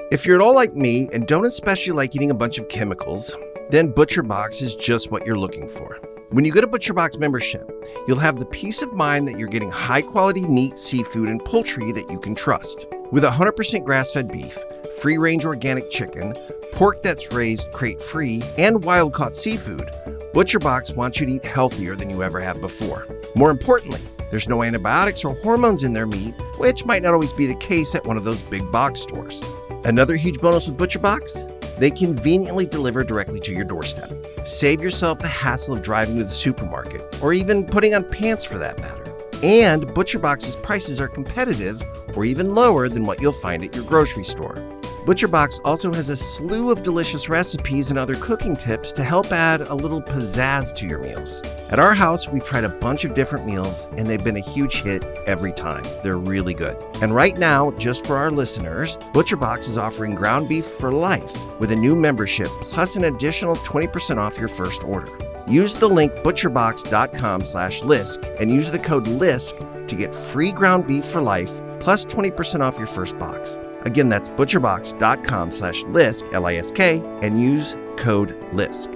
If you're at all like me and don't especially like eating a bunch of chemicals, then ButcherBox is just what you're looking for. When you get a ButcherBox membership, you'll have the peace of mind that you're getting high-quality meat, seafood, and poultry that you can trust. With 100% grass-fed beef, free-range organic chicken, pork that's raised crate-free, and wild-caught seafood, ButcherBox wants you to eat healthier than you ever have before. More importantly, there's no antibiotics or hormones in their meat, which might not always be the case at one of those big box stores. Another huge bonus with ButcherBox? They conveniently deliver directly to your doorstep. Save yourself the hassle of driving to the supermarket, or even putting on pants for that matter. And ButcherBox's prices are competitive, or even lower than what you'll find at your grocery store. ButcherBox also has a slew of delicious recipes and other cooking tips to help add a little pizzazz to your meals. At our house, we've tried a bunch of different meals, and they've been a huge hit every time. They're really good. And right now, just for our listeners, ButcherBox is offering ground beef for life with a new membership, plus an additional 20% off your first order. Use the link butcherbox.com/LISK and use the code LISK to get free ground beef for life, plus 20% off your first box. Again, that's butcherbox.com/LISK, L-I-S-K, and use code LISK.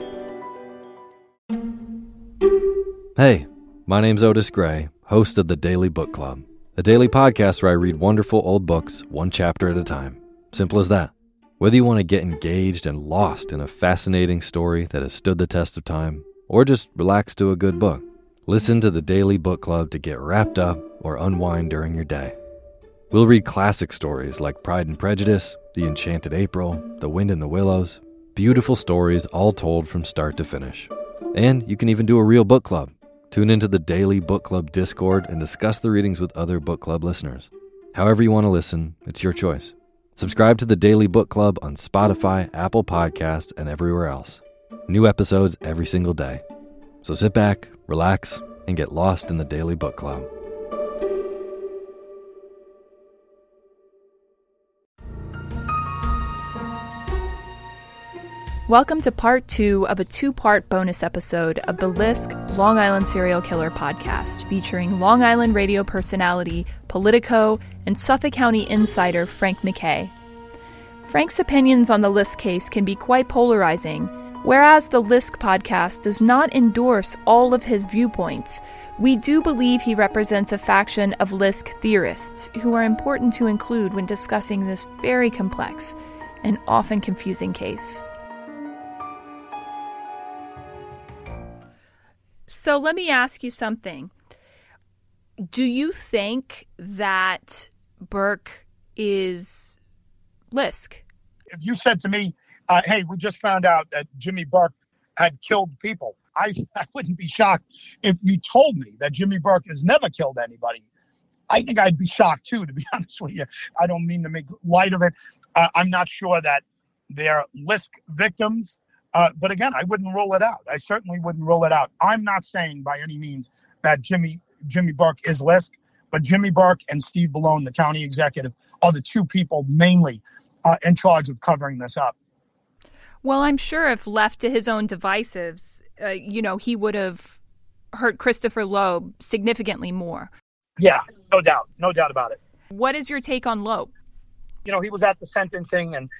Hey, my name's Otis Gray, host of the Daily Book Club, a daily podcast where I read wonderful old books one chapter at a time. Simple as that. Whether you want to get engaged and lost in a fascinating story that has stood the test of time, or just relax to a good book, listen to the Daily Book Club to get wrapped up or unwind during your day. We'll read classic stories like Pride and Prejudice, The Enchanted April, The Wind in the Willows, beautiful stories all told from start to finish. And you can even do a real book club. Tune into the Daily Book Club Discord and discuss the readings with other book club listeners. However you want to listen, it's your choice. Subscribe to the Daily Book Club on Spotify, Apple Podcasts, and everywhere else. New episodes every single day. So sit back, relax, and get lost in the Daily Book Club. Welcome to part 2 of a 2-part bonus episode of the LISK Long Island Serial Killer podcast, featuring Long Island radio personality, Politico, and Suffolk County insider Frank MacKay. Frank's opinions on the LISK case can be quite polarizing. Whereas the LISK podcast does not endorse all of his viewpoints, we do believe he represents a faction of LISK theorists who are important to include when discussing this very complex and often confusing case. So let me ask you something. Do you think that Burke is LISK? If you said to me, hey, we just found out that Jimmy Burke had killed people, I wouldn't be shocked if you told me that Jimmy Burke has never killed anybody. I think I'd be shocked too, to be honest with you. I don't mean to make light of it. I'm not sure that they're LISK victims. But again, I wouldn't rule it out. I certainly wouldn't rule it out. I'm not saying by any means that Jimmy Burke is LISK, but Jimmy Burke and Steve Bellone, the county executive, are the two people mainly in charge of covering this up. Well, I'm sure if left to his own devices, he would have hurt Christopher Loeb significantly more. Yeah, no doubt about it. What is your take on Loeb? He was at the sentencing, and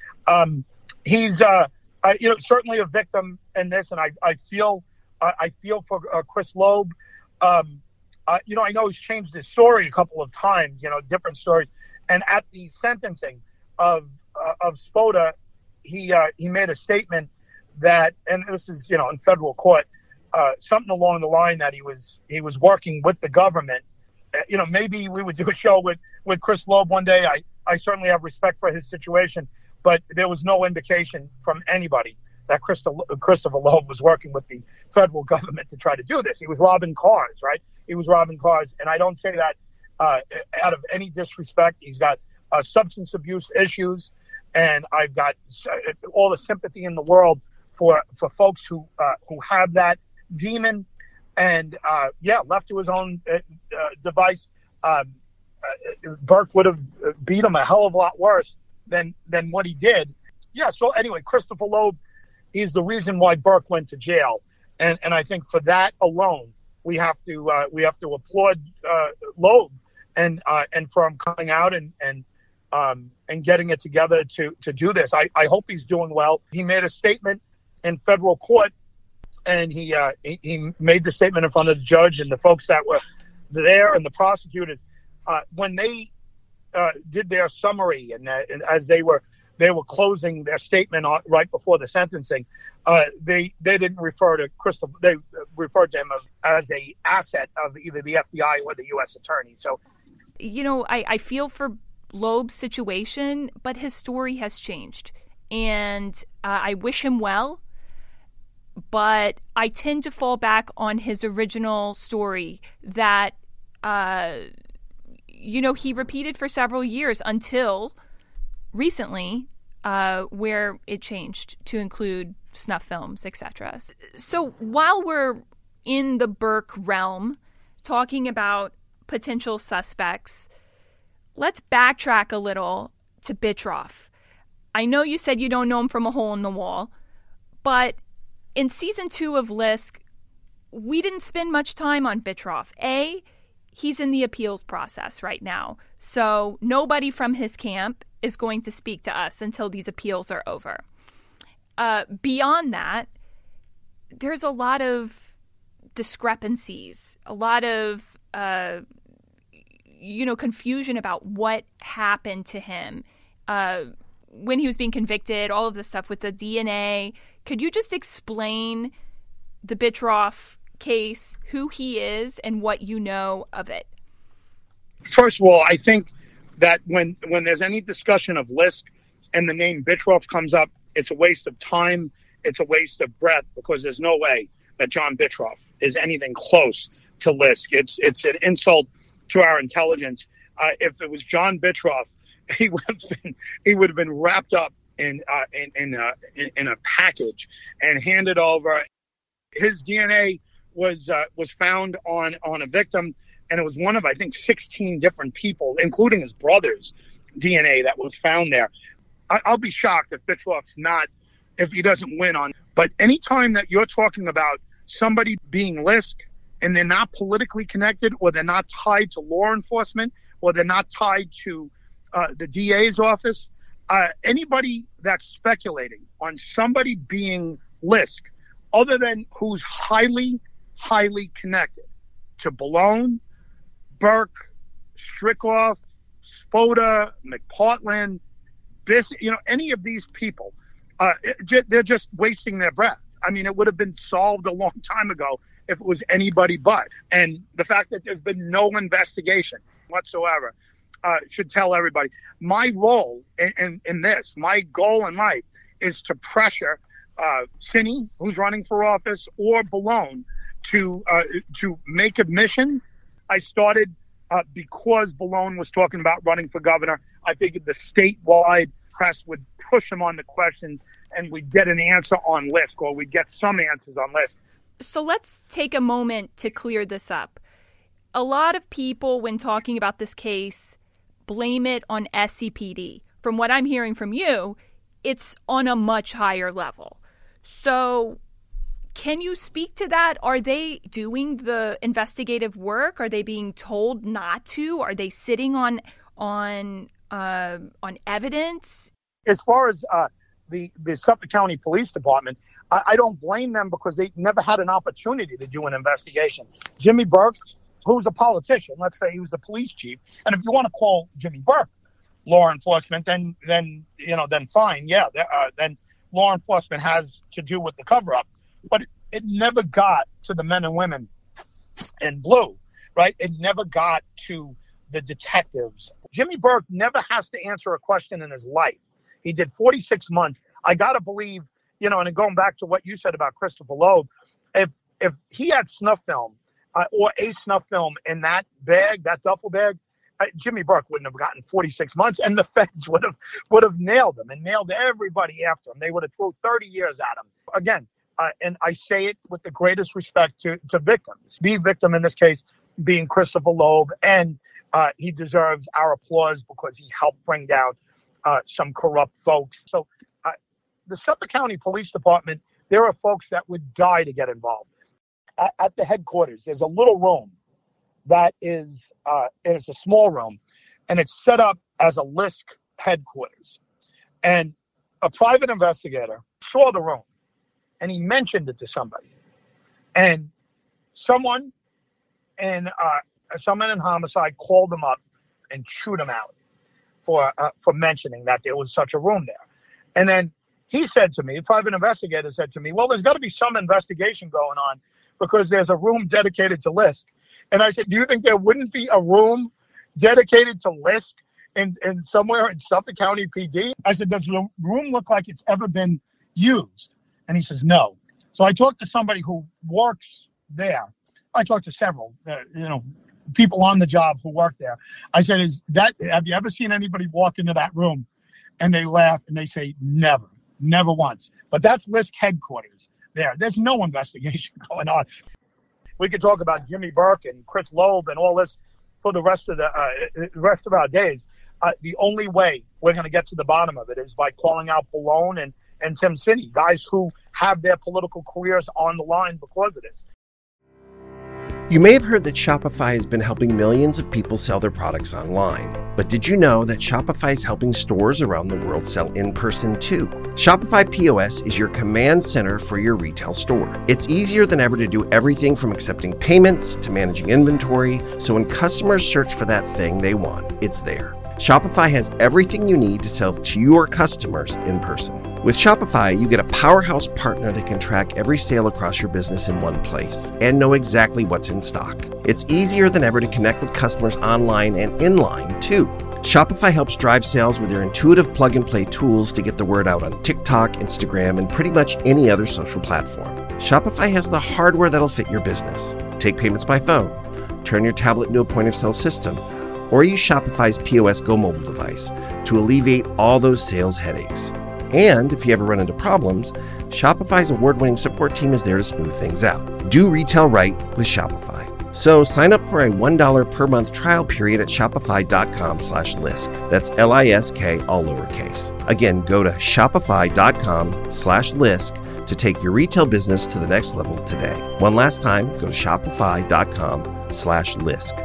he's certainly a victim in this, and I feel for Chris Loeb. I know he's changed his story a couple of times, different stories. And at the sentencing of Spota, he made a statement that, and this is in federal court, something along the line that he was working with the government. Maybe we would do a show with Chris Loeb one day. I certainly have respect for his situation. But there was no indication from anybody that Christopher Loeb was working with the federal government to try to do this. He was robbing cars, right? He was robbing cars. And I don't say that out of any disrespect. He's got substance abuse issues. And I've got all the sympathy in the world for folks who have that demon. And, left to his own device, Burke would have beat him a hell of a lot worse than what he did. Yeah, so anyway, Christopher Loeb is the reason why Burke went to jail. And I think for that alone, we have to applaud Loeb and for him coming out and and getting it together to do this. I hope he's doing well. He made a statement in federal court, and he made the statement in front of the judge and the folks that were there and the prosecutors. When they did their summary and as they were closing their statement right before the sentencing, they didn't refer to Crystal. They referred to him as a asset of either the FBI or the U.S. attorney. So, I feel for Loeb's situation, but his story has changed, and I wish him well. But I tend to fall back on his original story that, he repeated for several years until recently, where it changed to include snuff films, etc. So while we're in the Burke realm, talking about potential suspects, let's backtrack a little to Bittroff. I know you said you don't know him from a hole in the wall, but in season 2 of Lisk, we didn't spend much time on Bittroff. He's in the appeals process right now, so nobody from his camp is going to speak to us until these appeals are over. Beyond that, there's a lot of discrepancies, a lot of confusion about what happened to him when he was being convicted, all of this stuff with the DNA. Could you just explain the Bittroff case, who he is, and what you know of it? First of all, I think that when there's any discussion of Lisk and the name Bittroff comes up, it's a waste of time. It's a waste of breath, because there's no way that John Bittroff is anything close to Lisk. It's an insult to our intelligence. If it was John Bittroff, he would have been wrapped up in a package and handed over. His DNA was found on a victim, and it was one of, I think, 16 different people, including his brother's DNA, that was found there. I'll be shocked if he doesn't win on. But anytime that you're talking about somebody being Lisk and they're not politically connected, or they're not tied to law enforcement, or they're not tied to the DA's office, anybody that's speculating on somebody being Lisk, other than who's highly connected to Bellone, Burke, Strickhoff, Spoda, McPartland, any of these people, they're just wasting their breath. I mean, it would have been solved a long time ago if it was anybody but. And the fact that there's been no investigation whatsoever should tell everybody. My role in this, my goal in life, is to pressure Cini, who's running for office, or Bellone to make admissions. I started because Bellone was talking about running for governor. I figured the statewide press would push him on the questions, and we'd get an answer on Lisk, or we'd get some answers on Lisk. So let's take a moment to clear this up. A lot of people, when talking about this case, blame it on SCPD. From what I'm hearing from you, it's on a much higher level. So can you speak to that? Are they doing the investigative work? Are they being told not to? Are they sitting on evidence? As far as the Suffolk County Police Department, I don't blame them, because they never had an opportunity to do an investigation. Jimmy Burke, who's a politician, let's say he was the police chief, and if you want to call Jimmy Burke law enforcement, then fine, yeah, then law enforcement has to do with the cover-up. But it never got to the men and women in blue, right? It never got to the detectives. Jimmy Burke never has to answer a question in his life. He did 46 months. I got to believe, and going back to what you said about Christopher Loeb, if he had snuff film or a snuff film in that bag, that duffel bag, Jimmy Burke wouldn't have gotten 46 months, and the feds would have nailed him and nailed everybody after him. They would have thrown 30 years at him. Again, and I say it with the greatest respect to victims. The victim in this case being Christopher Loeb, and he deserves our applause because he helped bring down some corrupt folks. So the Suffolk County Police Department, there are folks that would die to get involved. At the headquarters, there's a little room that is, and it's a small room, and it's set up as a Lisk headquarters. And a private investigator saw the room and he mentioned it to somebody. And someone in homicide called him up and chewed him out for mentioning that there was such a room there. And then he said to me, a private investigator said to me, well, there's got to be some investigation going on because there's a room dedicated to Lisk. And I said, do you think there wouldn't be a room dedicated to Lisk in somewhere in Suffolk County PD? I said, does the room look like it's ever been used? And he says, no. So I talked to somebody who works there. I talked to several, people on the job who work there. I said, have you ever seen anybody walk into that room? And they laugh and they say, never once. But that's Lisk headquarters there. There's no investigation going on. We could talk about Jimmy Burke and Chris Loeb and all this for the rest of our days. The only way we're going to get to the bottom of it is by calling out Pallone and Tim Sinney, guys who have their political careers on the line because of this. You may have heard that Shopify has been helping millions of people sell their products online. But did you know that Shopify is helping stores around the world sell in person too? Shopify POS is your command center for your retail store. It's easier than ever to do everything from accepting payments to managing inventory. So when customers search for that thing they want, it's there. Shopify has everything you need to sell to your customers in person. With Shopify, you get a powerhouse partner that can track every sale across your business in one place and know exactly what's in stock. It's easier than ever to connect with customers online and inline, too. Shopify helps drive sales with their intuitive plug-and-play tools to get the word out on TikTok, Instagram, and pretty much any other social platform. Shopify has the hardware that'll fit your business. Take payments by phone, turn your tablet into a point-of-sale system, or use Shopify's POS Go mobile device to alleviate all those sales headaches. And if you ever run into problems, Shopify's award-winning support team is there to smooth things out. Do retail right with Shopify. So sign up for a $1 per month trial period at shopify.com/Lisk. That's LISK, all lowercase. Again, go to shopify.com/Lisk to take your retail business to the next level today. One last time, go to shopify.com/Lisk.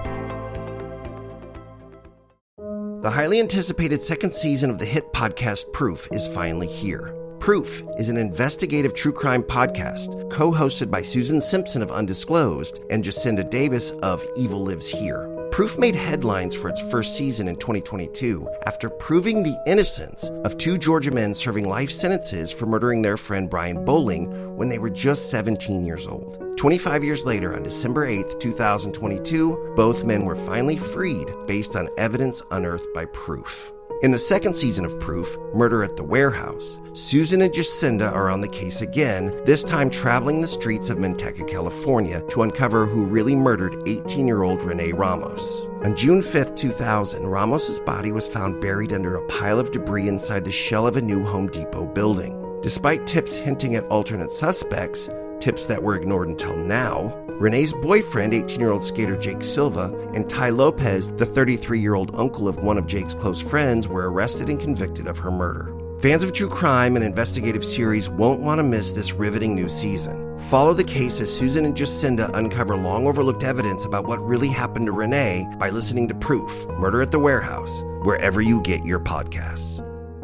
The highly anticipated second season of the hit podcast Proof is finally here. Proof is an investigative true crime podcast co-hosted by Susan Simpson of Undisclosed and Jacinda Davis of Evil Lives Here. Proof made headlines for its first season in 2022 after proving the innocence of two Georgia men serving life sentences for murdering their friend Brian Bowling when they were just 17 years old. 25 years later, on December 8th, 2022, both men were finally freed based on evidence unearthed by Proof. In the second season of Proof, Murder at the Warehouse, Susan and Jacinda are on the case again, this time traveling the streets of Manteca, California, to uncover who really murdered 18-year-old Renee Ramos. On June 5th, 2000, Ramos's body was found buried under a pile of debris inside the shell of a new Home Depot building. Despite tips hinting at alternate suspects, tips that were ignored until now, Renee's boyfriend, 18-year-old skater Jake Silva, and Ty Lopez, the 33-year-old uncle of one of Jake's close friends, were arrested and convicted of her murder. Fans of true crime and investigative series won't want to miss this riveting new season. Follow the case as Susan and Jacinda uncover long-overlooked evidence about what really happened to Renee by listening to Proof, Murder at the Warehouse, wherever you get your podcasts.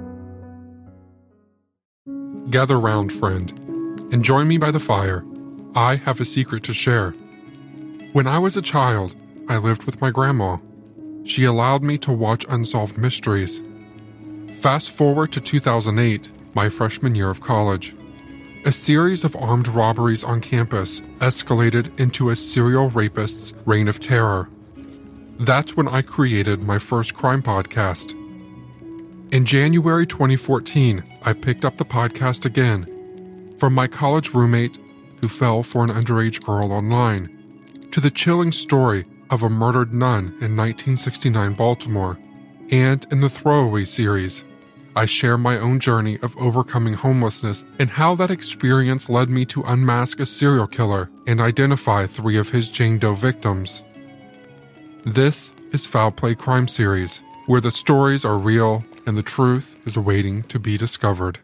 Gather round, friend, and join me by the fire. I have a secret to share. When I was a child, I lived with my grandma. She allowed me to watch unsolved mysteries. Fast forward to 2008, my freshman year of college. A series of armed robberies on campus escalated into a serial rapist's reign of terror. That's when I created my first crime podcast. In January 2014, I picked up the podcast again, from my college roommate who fell for an underage girl online, to the chilling story of a murdered nun in 1969 Baltimore, and in the Throwaway series, I share my own journey of overcoming homelessness and how that experience led me to unmask a serial killer and identify 3 of his Jane Doe victims. This is Foul Play Crime Series, where the stories are real and the truth is waiting to be discovered.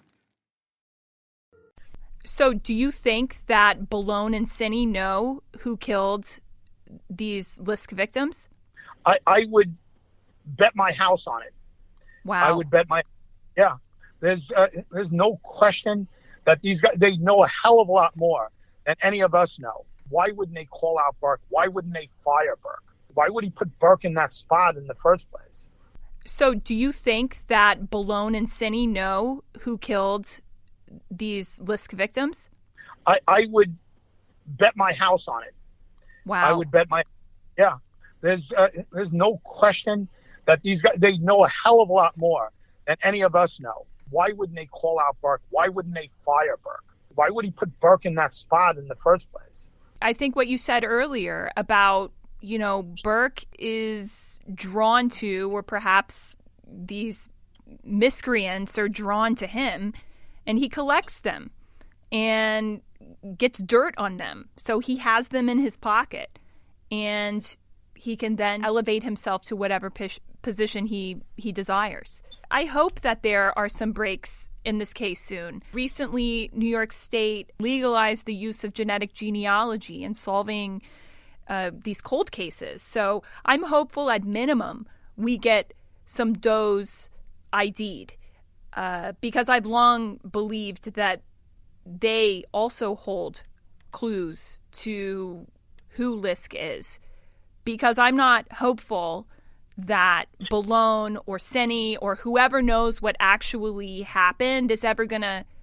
So do you think that Pallone and Sinney know who killed these Lisk victims? I would bet my house on it. Wow. I would bet there's no question that these guys, they know a hell of a lot more than any of us know. Why wouldn't they call out Burke? Why wouldn't they fire Burke? Why would he put Burke in that spot in the first place? So do you think that Bellone and Cini know who killed these Lisk victims? I would bet my house on it. Wow. I would bet there's no question that these guys, they know a hell of a lot more than any of us know. Why wouldn't they call out Burke? Why wouldn't they fire Burke? Why would he put Burke in that spot in the first place? I think what you said earlier about, Burke is drawn to, or perhaps these miscreants are drawn to him, and he collects them and gets dirt on them. So he has them in his pocket, and he can then elevate himself to whatever position he desires. I hope that there are some breaks in this case soon. Recently, New York State legalized the use of genetic genealogy in solving these cold cases. So I'm hopeful at minimum we get some does ID'd because I've long believed that they also hold clues to who Lisk is, because I'm not hopeful that Bellone or Cini or whoever knows what actually happened is ever going to,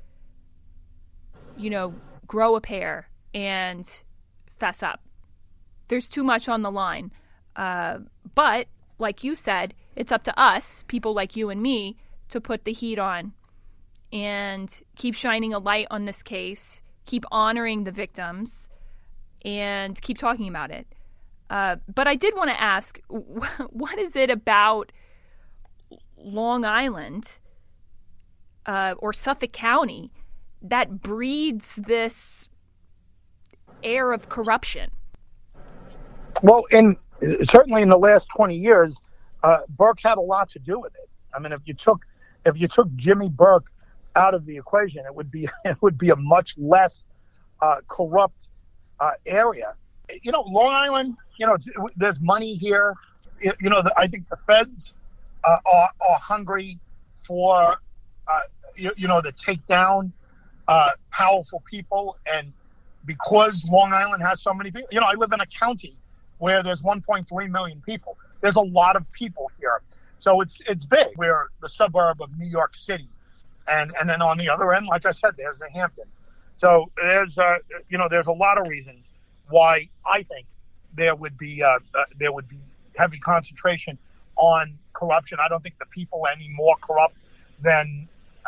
grow a pair and fess up. There's too much on the line. But, like you said, it's up to us, people like you and me, to put the heat on and keep shining a light on this case, keep honoring the victims, and keep talking about it. But I did want to ask, what is it about Long Island or Suffolk County that breeds this air of corruption? Well, certainly in the last 20 years, Burke had a lot to do with it. I mean, if you took Jimmy Burke out of the equation, it would be a much less corrupt area. Long Island, there's money here. I think the feds are hungry for, to take down powerful people. And because Long Island has so many people, I live in a county where there's 1.3 million people. There's a lot of people here. So it's big. We're the suburb of New York City. And then on the other end, like I said, there's the Hamptons. So there's a lot of reasons why I think there would be heavy concentration on corruption. I don't think the people are any more corrupt than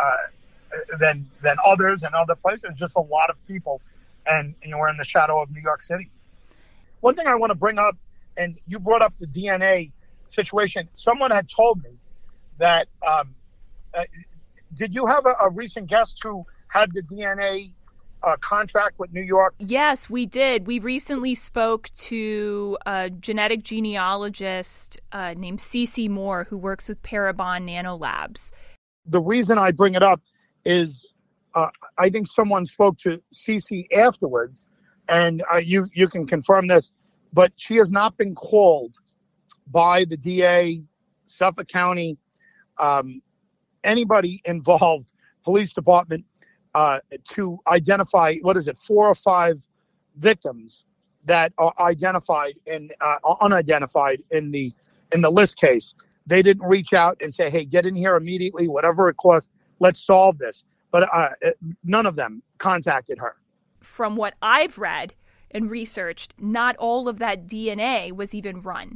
others and other places. Just a lot of people, and we're in the shadow of New York City. One thing I want to bring up, and you brought up the DNA situation. Someone had told me that. Did you have a recent guest who had the DNA contract with New York? Yes, we did. We recently spoke to a genetic genealogist named Cece Moore, who works with Parabon Nanolabs. The reason I bring it up is I think someone spoke to Cece afterwards, and you can confirm this, but she has not been called by the DA, Suffolk County, anybody involved, police department, to identify, 4 or 5 victims that are identified and unidentified in the Lisk case. They didn't reach out and say, hey, get in here immediately, whatever it costs, let's solve this. But none of them contacted her. From what I've read and researched, not all of that DNA was even run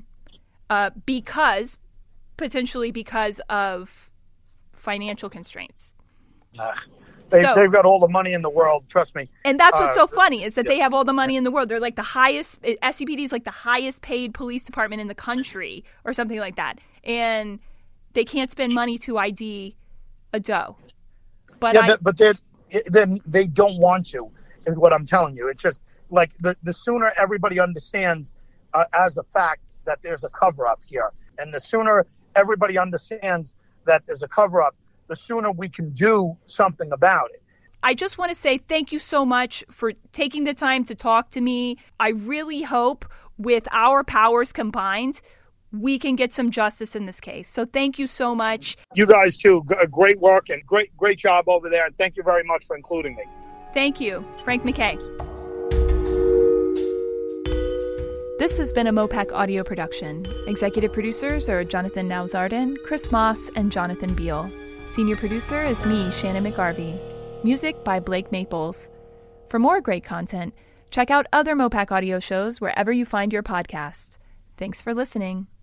potentially because of financial constraints. They've got all the money in the world, trust me. And that's what's so funny is that they have all the money in the world. They're like the highest, SCPD is like the highest paid police department in the country or something like that. And they can't spend money to ID a doe. But then they don't want to, is what I'm telling you. It's just like the sooner everybody understands as a fact that there's a cover-up here, and the sooner everybody understands that there's a cover-up, the sooner we can do something about it. I just want to say thank you so much for taking the time to talk to me. I really hope with our powers combined, we can get some justice in this case. So thank you so much. You guys too. Great work and great job over there. And thank you very much for including me. Thank you, Frank MacKay. This has been a Mopac audio production. Executive producers are Jonathan Nauzardin, Chris Moss, and Jonathan Beal. Senior producer is me, Shannon McGarvey. Music by Blake Maples. For more great content, check out other Mopac audio shows wherever you find your podcasts. Thanks for listening.